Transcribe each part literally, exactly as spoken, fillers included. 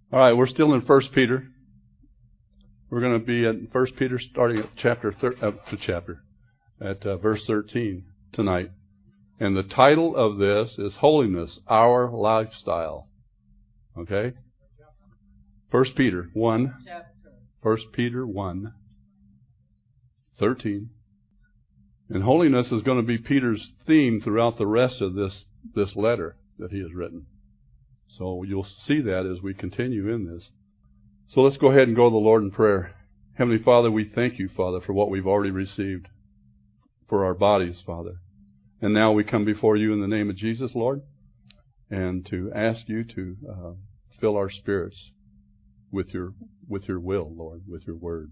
All right, we're still in First Peter. We're going to be in First Peter, starting at chapter thir- uh, the chapter at uh, verse thirteen tonight, and the title of this is "Holiness, Our Lifestyle." Okay, First Peter one, First Peter one, thirteen, and holiness is going to be Peter's theme throughout the rest of this this letter that he has written. So you'll see that as we continue in this. So let's go ahead and go to the Lord in prayer. Heavenly Father, we thank you, Father, for what we've already received for our bodies, Father. And now we come before you in the name of Jesus, Lord, and to ask you to uh, fill our spirits with your with your will, Lord, with your word.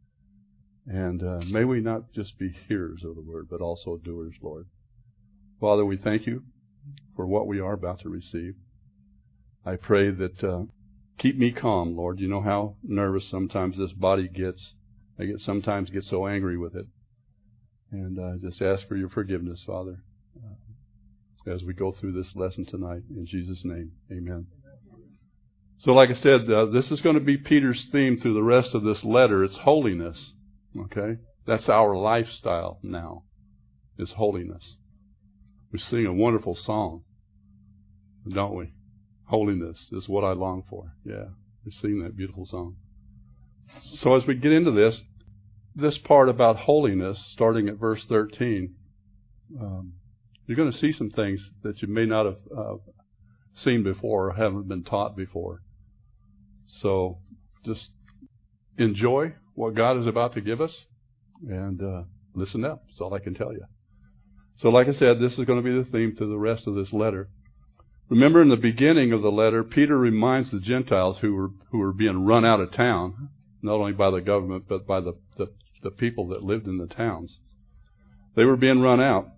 And uh, may we not just be hearers of the word, but also doers, Lord. Father, we thank you for what we are about to receive. I pray that uh, keep me calm, Lord. You know how nervous sometimes this body gets. I get sometimes get so angry with it. And I uh, just ask for your forgiveness, Father, uh, as we go through this lesson tonight. In Jesus' name, amen. So like I said, uh, this is going to be Peter's theme through the rest of this letter. It's holiness. Okay? That's our lifestyle now, is holiness. We sing a wonderful song, don't we? Holiness is what I long for. Yeah, we sing that beautiful song. So as we get into this, this part about holiness, starting at verse thirteen, um, you're going to see some things that you may not have uh, seen before or haven't been taught before. So just enjoy what God is about to give us and uh, listen up. That's all I can tell you. So like I said, this is going to be the theme to the rest of this letter. Remember, in the beginning of the letter, Peter reminds the Gentiles who were who were being run out of town, not only by the government, but by the, the, the people that lived in the towns. They were being run out.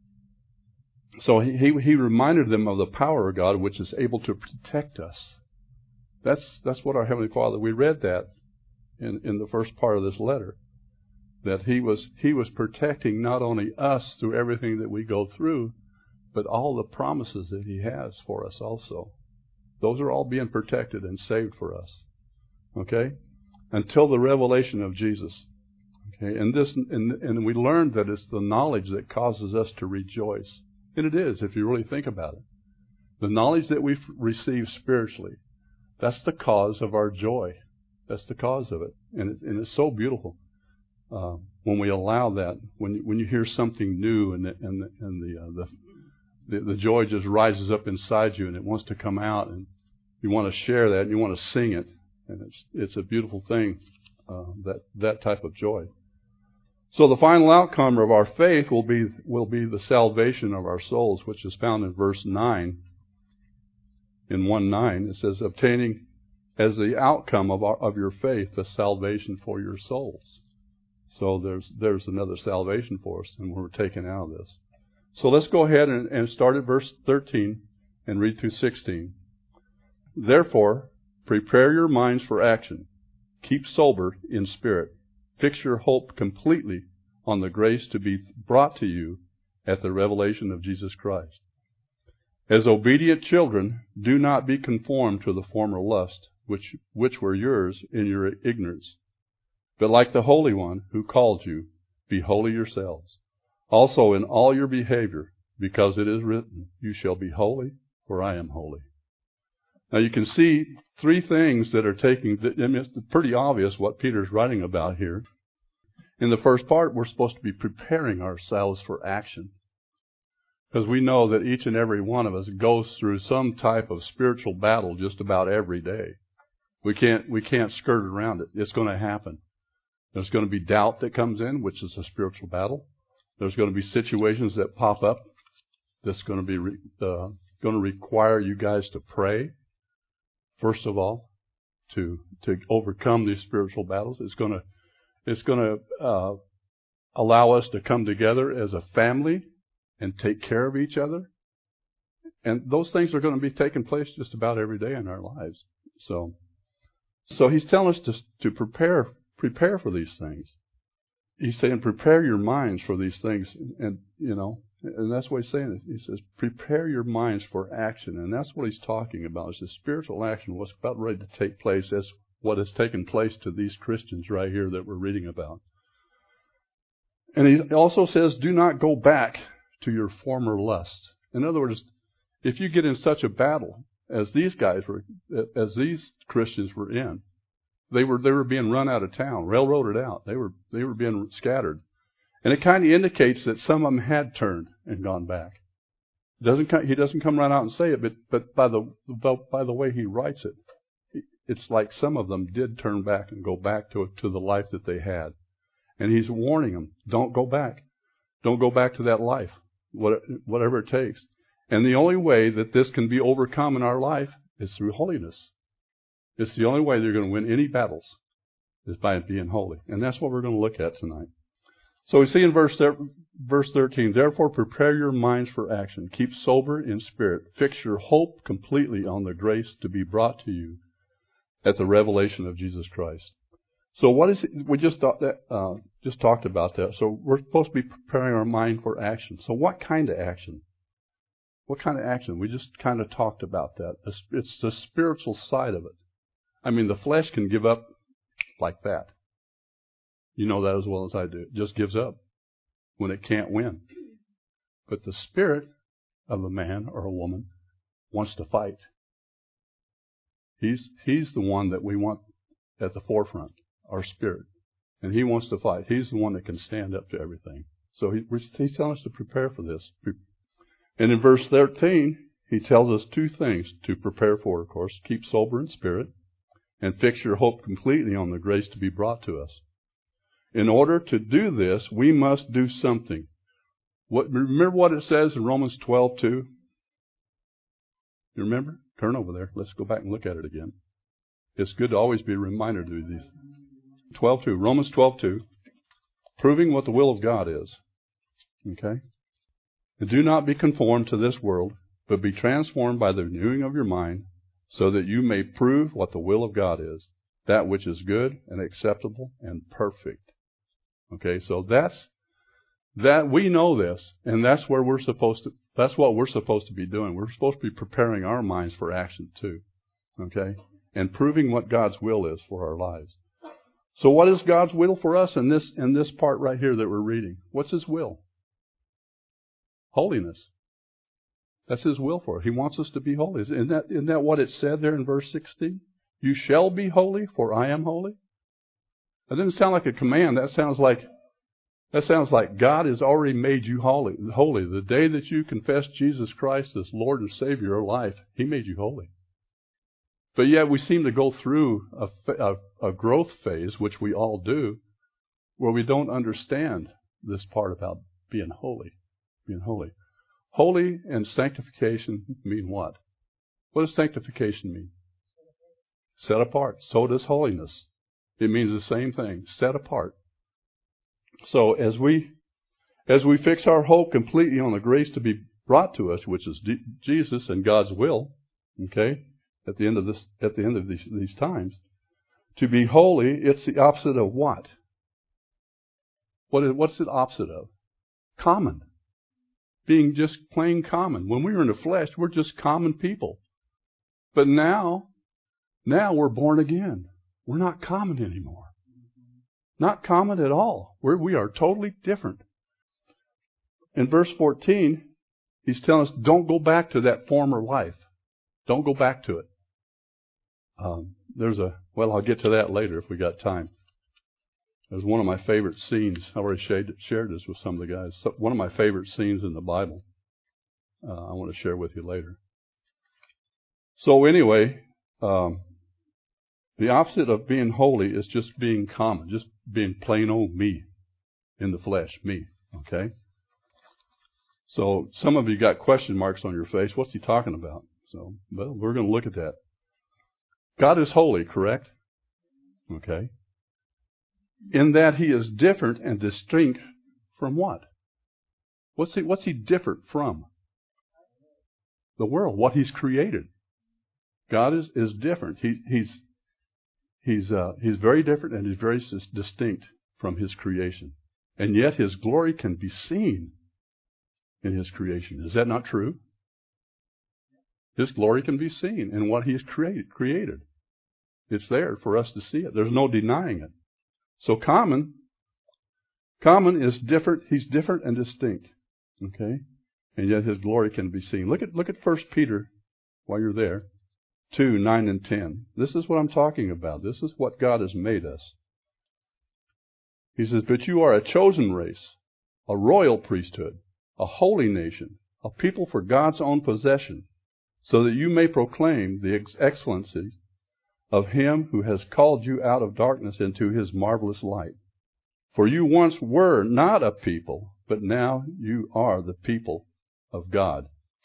So he, he he reminded them of the power of God, which is able to protect us. That's that's what our Heavenly Father, we read that in, in the first part of this letter, that he was he was protecting not only us through everything that we go through, but all the promises that he has for us also. Those are all being protected and saved for us. Okay? Until the revelation of Jesus. Okay? And this and, and we learned that it's the knowledge that causes us to rejoice. And it is, if you really think about it. The knowledge that we've received spiritually, that's the cause of our joy. That's the cause of it. And, it, and it's so beautiful. Uh, when we allow that, when you, when you hear something new and the, and the, and the, uh, the The, the joy just rises up inside you and it wants to come out, and you want to share that and you want to sing it, and it's it's a beautiful thing, uh, that that type of joy. So the final outcome of our faith will be will be the salvation of our souls, which is found in verse nine. In one nine, it says, obtaining as the outcome of our, of your faith the salvation for your souls. So there's there's another salvation for us, and we're taken out of this. So let's go ahead and, and start at verse thirteen and read through sixteen. Therefore, prepare your minds for action. Keep sober in spirit. Fix your hope completely on the grace to be brought to you at the revelation of Jesus Christ. As obedient children, do not be conformed to the former lust, which, which were yours in your ignorance. But like the Holy One who called you, be holy yourselves. Also in all your behavior, because it is written, you shall be holy, for I am holy. Now you can see three things that are taking, I mean, it's pretty obvious what Peter's writing about here. In the first part, we're supposed to be preparing ourselves for action. Because we know that each and every one of us goes through some type of spiritual battle just about every day. We can't, we can't skirt around it. It's going to happen. There's going to be doubt that comes in, which is a spiritual battle. There's going to be situations that pop up that's going to be re, uh, going to require you guys to pray, first of all, to to overcome these spiritual battles. It's going to it's going to uh, allow us to come together as a family and take care of each other. And those things are going to be taking place just about every day in our lives. So, so he's telling us to to prepare prepare for these things. He's saying, prepare your minds for these things. And, you know, And that's what he's saying. He says, prepare your minds for action. And that's what he's talking about. It's the spiritual action, what's about ready to take place as what has taken place to these Christians right here that we're reading about. And he also says, do not go back to your former lust. In other words, if you get in such a battle as these guys were, as these Christians were in, they were they were being run out of town, railroaded out. They were they were being scattered, and it kind of indicates that some of them had turned and gone back. Doesn't he doesn't come right out and say it, but but by the by the way he writes it, it's like some of them did turn back and go back to to the life that they had, and he's warning them, don't go back, don't go back to that life, whatever it takes. And the only way that this can be overcome in our life is through holiness. It's the only way they're going to win any battles is by being holy. And that's what we're going to look at tonight. So we see in verse verse thirteen, therefore prepare your minds for action. Keep sober in spirit. Fix your hope completely on the grace to be brought to you at the revelation of Jesus Christ. So what is it? We just thought that, uh, just talked about that. So we're supposed to be preparing our mind for action. So what kind of action? What kind of action? We just kind of talked about that. It's the spiritual side of it. I mean, the flesh can give up like that. You know that as well as I do. It just gives up when it can't win. But the spirit of a man or a woman wants to fight. He's he's the one that we want at the forefront, our spirit. And he wants to fight. He's the one that can stand up to everything. So he, he's telling us to prepare for this. And in verse thirteen, he tells us two things to prepare for, of course. Keep sober in spirit and fix your hope completely on the grace to be brought to us. In order to do this, we must do something. What, remember what it says in Romans twelve two? You remember? Turn over there. Let's go back and look at it again. It's good to always be reminded of these. twelve two. Romans twelve two. Proving what the will of God is. Okay? And do not be conformed to this world, but be transformed by the renewing of your mind, so that you may prove what the will of God is, that which is good and acceptable and perfect. Okay, so that's, that we know this, and that's where we're supposed to, that's what we're supposed to be doing. We're supposed to be preparing our minds for action too. Okay? And proving what God's will is for our lives. So what is God's will for us in this, in this part right here that we're reading? What's His will? Holiness. That's His will for it. He wants us to be holy. Isn't that, isn't that what it said there in verse sixteen? You shall be holy, for I am holy. That doesn't sound like a command. That sounds like that sounds like God has already made you holy. Holy. The day that you confess Jesus Christ as Lord and Savior of your life, He made you holy. But yet we seem to go through a, a, a growth phase, which we all do, where we don't understand this part about being holy. Being holy. Holy and sanctification mean what? What does sanctification mean? Set apart. So does holiness. It means the same thing. Set apart. So as we as we fix our hope completely on the grace to be brought to us, which is D- Jesus and God's will, okay, at the end of this at the end of these, these times, to be holy, it's the opposite of what? What is what's the opposite of? Common. Being just plain common. When we were in the flesh, we're just common people. But now, now we're born again. We're not common anymore. Not common at all. We're, we are totally different. In verse fourteen, he's telling us, don't go back to that former life. Don't go back to it. Um, there's a, well, I'll get to that later if we got time. There's one of my favorite scenes. I already shared, shared this with some of the guys. So one of my favorite scenes in the Bible. Uh, I want to share with you later. So anyway, um, the opposite of being holy is just being common, just being plain old me in the flesh, me. Okay? So some of you got question marks on your face. What's he talking about? So, well, we're going to look at that. God is holy, correct? Okay. In that He is different and distinct from what? What's he, what's he different from? The world, what He's created. God is, is different. He, he's he's uh, he's very different and He's very distinct from His creation. And yet His glory can be seen. in His creation. Is that not true? His glory can be seen in what He has created. created. It's there for us to see it. There's no denying it. So common, common is different. He's different and distinct. Okay? And yet His glory can be seen. Look at, look at First Peter while you're there. two, nine and ten. This is what I'm talking about. This is what God has made us. He says, but you are a chosen race, a royal priesthood, a holy nation, a people for God's own possession, so that you may proclaim the ex- excellencies of Him who has called you out of darkness into His marvelous light. For you once were not a people, but now you are the people of God.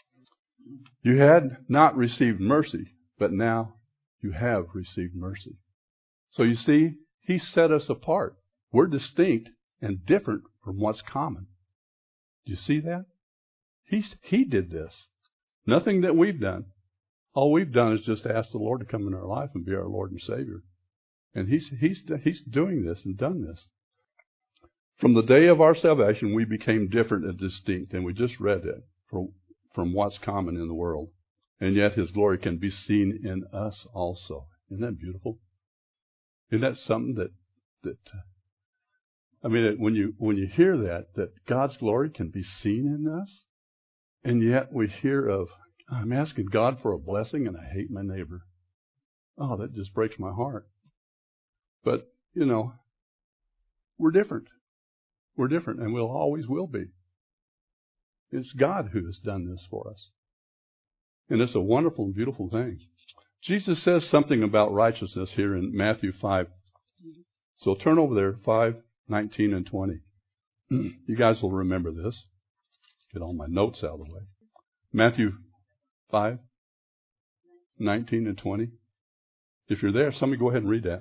You had not received mercy, but now you have received mercy. So you see, He set us apart. We're distinct and different from what's common. Do you see that? He's, he did this. Nothing that we've done. All we've done is just ask the Lord to come in our life and be our Lord and Savior. And He's, he's, he's doing this and done this. From the day of our salvation, we became different and distinct, and we just read it, from, from what's common in the world. And yet His glory can be seen in us also. Isn't that beautiful? Isn't that something that, that I mean, when you, when you hear that, that God's glory can be seen in us, and yet we hear of, I'm asking God for a blessing and I hate my neighbor. Oh, that just breaks my heart. But, you know, we're different. We're different, and we'll always will be. It's God who has done this for us. And it's a wonderful and beautiful thing. Jesus says something about righteousness here in Matthew five. So turn over there, five, nineteen, and twenty. You guys will remember this. Get all my notes out of the way. Matthew five, nineteen, and twenty. If you're there, somebody go ahead and read that.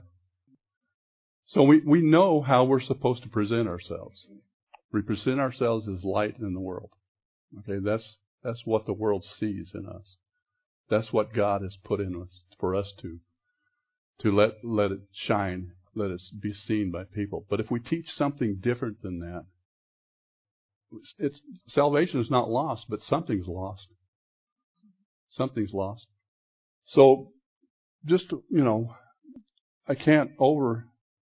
So we, we know how we're supposed to present ourselves. We present ourselves as light in the world. Okay, that's that's what the world sees in us. That's what God has put in us for us to to let let it shine, let it be seen by people. But if we teach something different than that, it's salvation is not lost, but something's lost. Something's lost. So just, you know, I can't over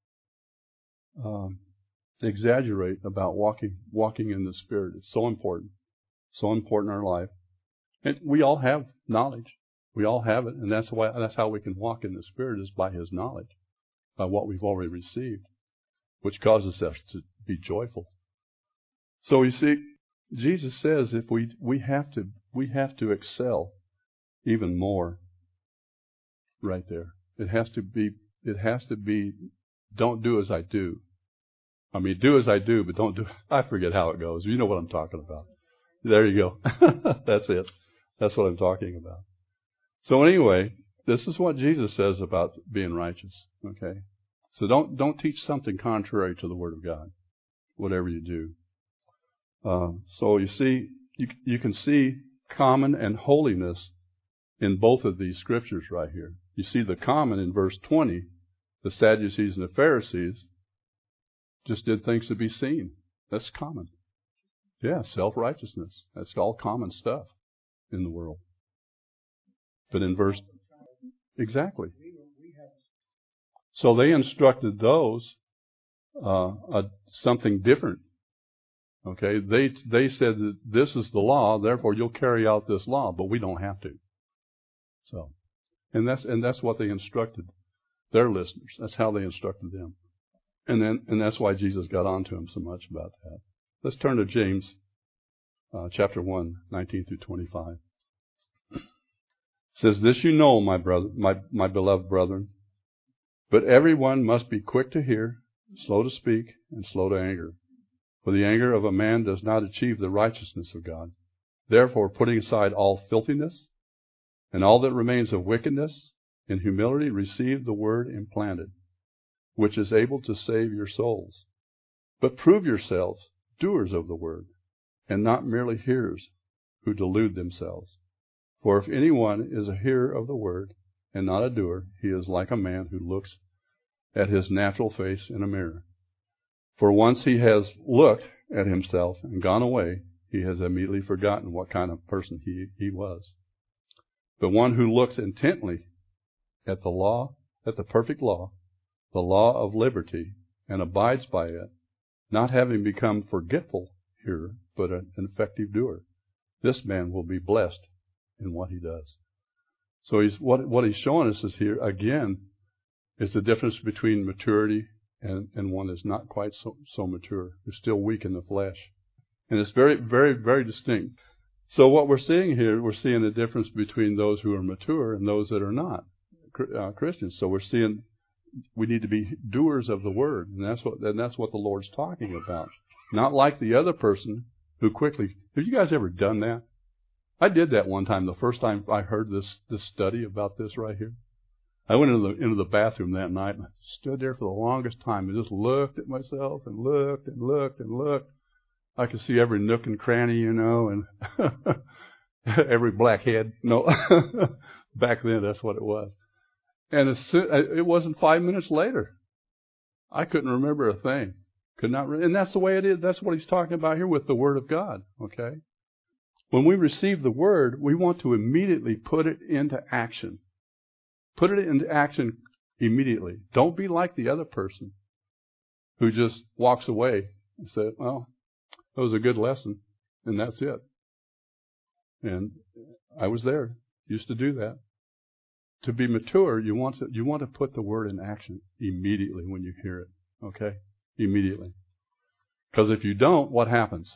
um, exaggerate about walking walking in the Spirit. It's so important. So important in our life. And we all have knowledge. We all have it, and that's why that's how we can walk in the Spirit, is by His knowledge, by what we've already received, which causes us to be joyful. So you see, Jesus says if we we have to we have to excel even more right there. It has to be it has to be don't do as I do. I mean, do as I do, but don't do I forget how it goes. You know what I'm talking about. There you go. That's it. That's what I'm talking about. So anyway, this is what Jesus says about being righteous. Okay? So don't don't teach something contrary to the Word of God, whatever you do. Uh, so you see, you, you can see common and holiness in both of these scriptures right here. You see the common in verse twenty. The Sadducees and the Pharisees just did things to be seen. That's common. Yeah, self-righteousness. That's all common stuff in the world. But in verse, exactly. So they instructed those uh, uh, something different. Okay, they they said that this is the law, therefore you'll carry out this law, but we don't have to. So, and that's and that's what they instructed their listeners. That's how they instructed them, and then and that's why Jesus got on to them so much about that. Let's turn to James uh, chapter one, nineteen through twenty-five. It says, "This you know, my brother, my my beloved brethren, but everyone must be quick to hear, slow to speak, and slow to anger. For the anger of a man does not achieve the righteousness of God. Therefore, putting aside all filthiness and all that remains of wickedness, in humility receive the word implanted, which is able to save your souls. But prove yourselves doers of the word, and not merely hearers who delude themselves. For if anyone is a hearer of the word and not a doer, he is like a man who looks at his natural face in a mirror. For once he has looked at himself and gone away, he has immediately forgotten what kind of person he, he was. But one who looks intently at the law, at the perfect law, the law of liberty, and abides by it, not having become forgetful hearer, but an effective doer, this man will be blessed in what he does. So he's what what he's showing us is here again is the difference between maturity and, and one that's not quite so, so mature, who's still weak in the flesh. And it's very, very, very distinct. So what we're seeing here, we're seeing the difference between those who are mature and those that are not uh, Christians. So we're seeing we need to be doers of the word, and that's what and that's what the Lord's talking about. Not like the other person who quickly. Have you guys ever done that? I did that one time. The first time I heard this this study about this right here, I went into the into the bathroom that night and I stood there for the longest time and just looked at myself and looked and looked and looked. I could see every nook and cranny, you know, and every blackhead. No, back then that's what it was. And it wasn't five minutes later. I couldn't remember a thing. Could not, re- and that's the way it is. That's what he's talking about here with the Word of God. Okay. When we receive the Word, we want to immediately put it into action. Put it into action immediately. Don't be like the other person who just walks away and says, well, that was a good lesson, and that's it. And I was there. Used to do that. To be mature, you want to you want to put the Word in action immediately when you hear it. Okay? Immediately. Because if you don't, what happens?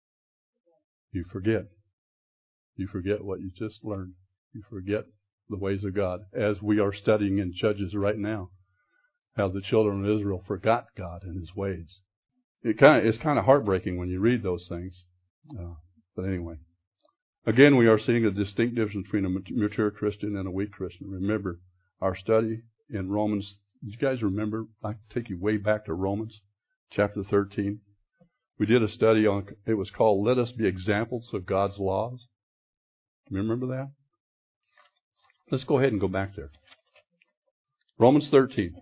You forget. You forget what you just learned. You forget the ways of God. As we are studying in Judges right now, how the children of Israel forgot God and His ways. It kind of, it's kind of heartbreaking when you read those things. Uh, but anyway. Again, we are seeing a distinct difference between a mature Christian and a weak Christian. Remember, our study in Romans, do you guys remember? I take you way back to Romans chapter thirteen. We did a study on, it was called, Let Us Be Examples of God's Laws. Remember that? Let's go ahead and go back there. Romans thirteen.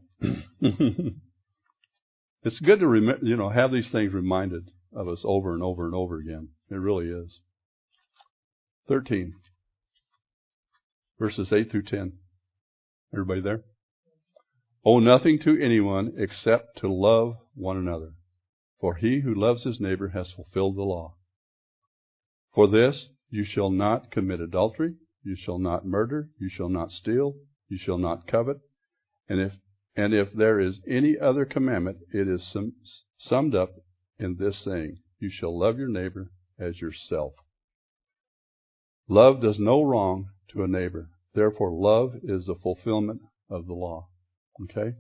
It's good to remember, you know, have these things reminded of us over and over and over again. It really is. thirteen, verses eight through ten. Everybody there? Owe nothing to anyone except to love one another. For he who loves his neighbor has fulfilled the law. For this, you shall not commit adultery, you shall not murder, you shall not steal, you shall not covet. And if and if there is any other commandment, it is sum, summed up in this saying, you shall love your neighbor as yourself. Love does no wrong to a neighbor. Therefore, love is the fulfillment of the law. Okay?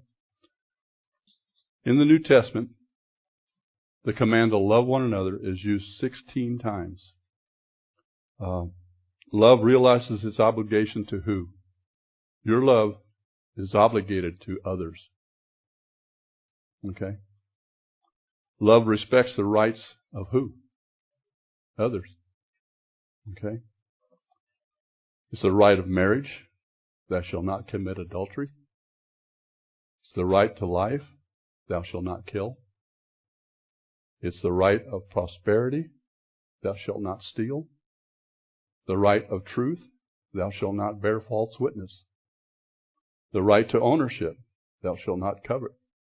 In the New Testament, the command to love one another is used sixteen times. Uh, love realizes its obligation to who? Your love is obligated to others. Okay? Love respects the rights of who? Others. Okay? It's the right of marriage. Thou shalt not commit adultery. It's the right to life. Thou shalt not kill. It's the right of prosperity. Thou shalt not steal. The right of truth. Thou shalt not bear false witness. The right to ownership. Thou shalt not covet.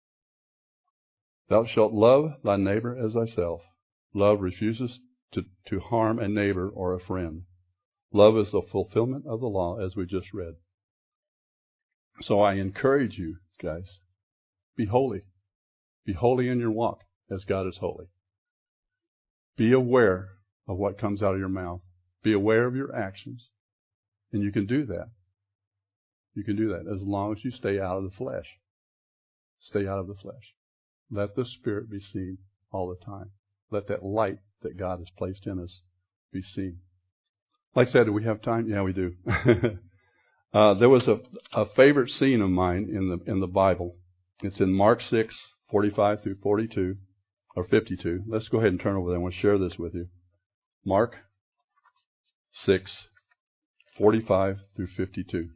Thou shalt love thy neighbor as thyself. Love refuses to, to harm a neighbor or a friend. Love is the fulfillment of the law, as we just read. So I encourage you, guys, be holy. Be holy in your walk, as God is holy. Be aware of what comes out of your mouth. Be aware of your actions. And you can do that. You can do that as long as you stay out of the flesh. Stay out of the flesh. Let the Spirit be seen all the time. Let that light that God has placed in us be seen. Like I said, do we have time? Yeah, we do. uh, there was a, a favorite scene of mine in the in the Bible. It's in Mark six, forty-five through forty-two, or fifty-two. Let's go ahead and turn over there. I want to share this with you. Mark six, forty-five through fifty-two.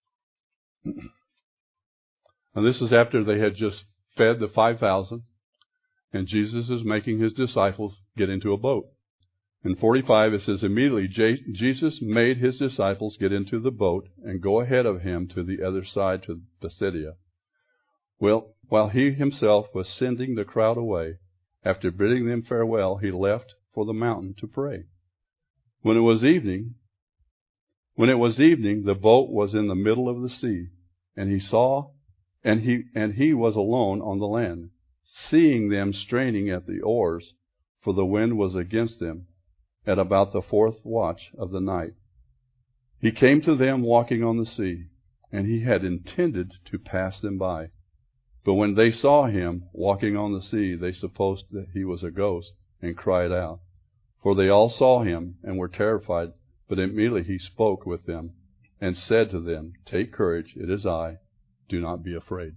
And this is after they had just fed the five thousand, and Jesus is making his disciples get into a boat. In forty-five it says, immediately J- Jesus made his disciples get into the boat and go ahead of him to the other side to Bethsaida. Well, while he himself was sending the crowd away, after bidding them farewell, he left for the mountain to pray. When it was evening, when it was evening, the boat was in the middle of the sea, and he saw, and he and he was alone on the land. Seeing them straining at the oars, for the wind was against them, at about the fourth watch of the night, he came to them walking on the sea, and he had intended to pass them by. But when they saw him walking on the sea, they supposed that he was a ghost, and cried out. For they all saw him and were terrified. But immediately he spoke with them and said to them, take courage, it is I, do not be afraid.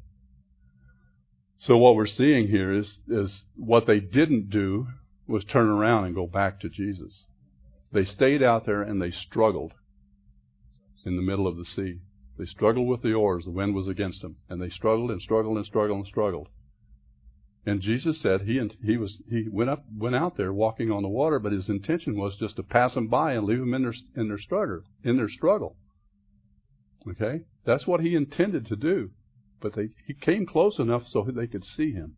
So what we're seeing here is, is what they didn't do was turn around and go back to Jesus. They stayed out there and they struggled in the middle of the sea. They struggled with the oars. The wind was against them. And they struggled and struggled and struggled and struggled. And Jesus said he he was he went up went out there walking on the water, but his intention was just to pass them by and leave them in their in their struggle in their struggle. Okay, that's what he intended to do, but they he came close enough so they could see him,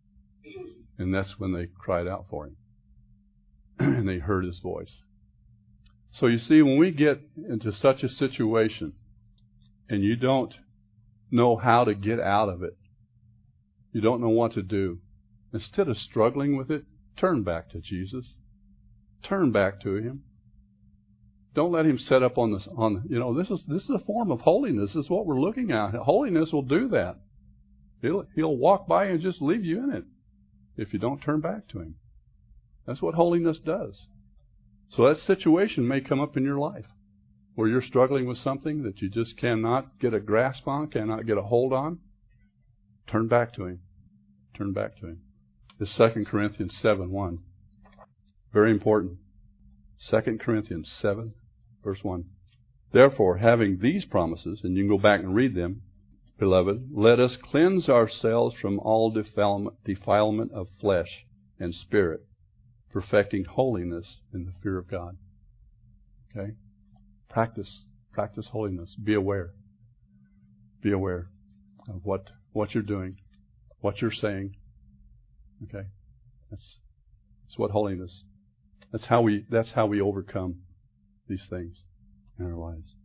and that's when they cried out for him, and they heard his voice. So you see, when we get into such a situation, and you don't know how to get out of it, you don't know what to do. Instead of struggling with it, turn back to Jesus. Turn back to him. Don't let him set up on this. On you know, this is this is a form of holiness. This is what we're looking at. Holiness will do that. He'll he'll walk by and just leave you in it if you don't turn back to him. That's what holiness does. So that situation may come up in your life where you're struggling with something that you just cannot get a grasp on, cannot get a hold on. Turn back to him. Turn back to him. It's Second Corinthians seven one. Very important. Second Corinthians seven, verse one. Therefore, having these promises, and you can go back and read them, beloved, let us cleanse ourselves from all defilement, defilement of flesh and spirit, perfecting holiness in the fear of God. Okay? Practice. Practice holiness. Be aware. Be aware of what what you're doing, what you're saying. Okay, that's that's what holiness. That's how we that's how we overcome these things in our lives.